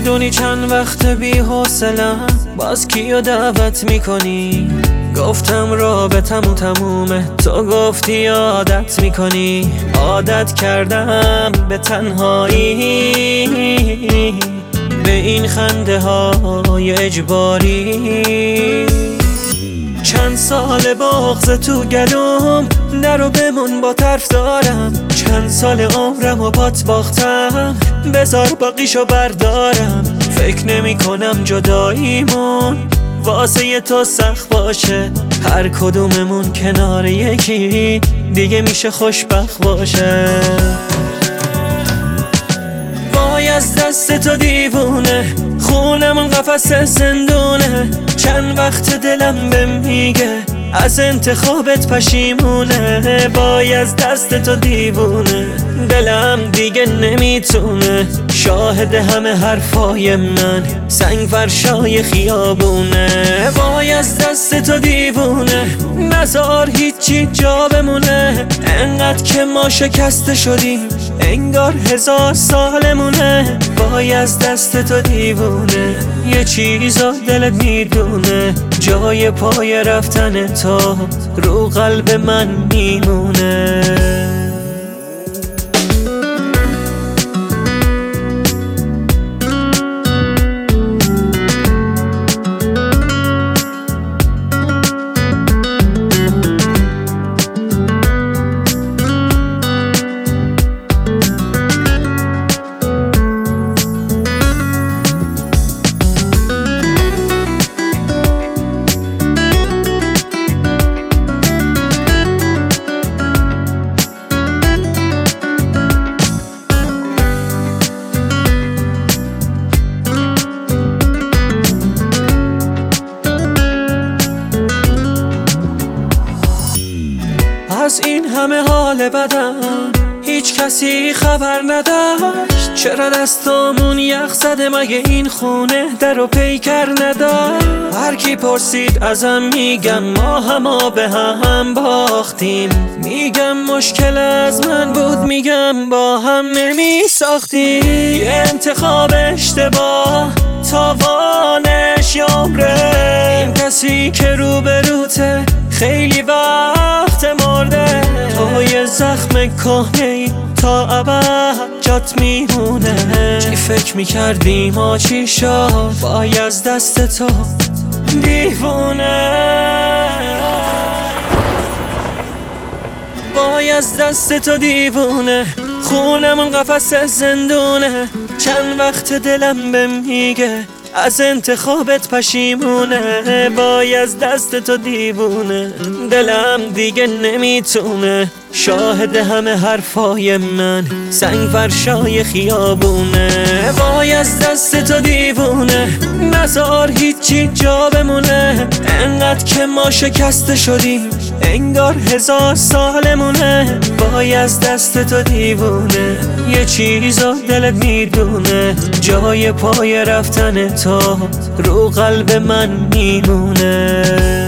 میدونی چند وقت بی حوصله‌ام، باز کیو دعوت میکنی؟ گفتم رابطمون تمومه، تو گفتی عادت میکنی. عادت کردم به تنهایی، به این خنده های اجباری. چند سال بغض تو گلوم، نرو بمون با طرف دارم. چند سال عمرمو بات باختم، بذار باقیشو بردارم. فکر نمی کنم جداییمون واسه تو سخت باشه، هر کدوممون کنار یکی دیگه میشه خوشبخت باشه. وای از دست تو دیوونه، خونمون قفس زندونه. چند وقت دلم به میگه از انتخابت پشیمونه. وای از دست تو دیوونه، دلم دیگه نمیتونه. شاهد همه حرفای من سنگ فرشای خیابونه. وای از دست تو دیوونه، نذار هیچی جا بمونه. انقدر که ما شکسته شدیم انگار 1000 سالمونه. وای از دست تو دیوونه، یه چیزا دلت میدونه. جای پای رفتن تو رو قلب من میمونه. از این همه حال بدم هیچ کسی خبر نداشت. چرا دستامون یخ زده، مگه این خونه در و پیکر نداشت؟ هر کی پرسید ازم میگم ما هم به هم باختیم. میگم مشکل از من بود، میگم با هم نمی ساختیم. یه انتخاب اشتباه تاوانش عمره. این کسی که روبروته خیلی وقت مرده. توی زخم کهنه‌ای تا ابد جات میمونه. چی فکر میکردی ما چی شد؟ وای از دست تو دیوونه. وای از دست تو دیوونه، خونمون قفس زندونه. چند وقت دلم به میگه از انتخابت پشیمونه. وای از دست تو دیوونه، دلم دیگه نمیتونه. شاهد همه حرفای من سنگ فرشای خیابونه. وای از دست تو دیوونه، نذار هیچی جا بمونه. انقدر که ما شکسته شدیم انگار 1000 سالمونه. وای از دست تو دیوونه، یه چیزا دلت میدونه. جای پای رفتن تو رو قلب من میمونه.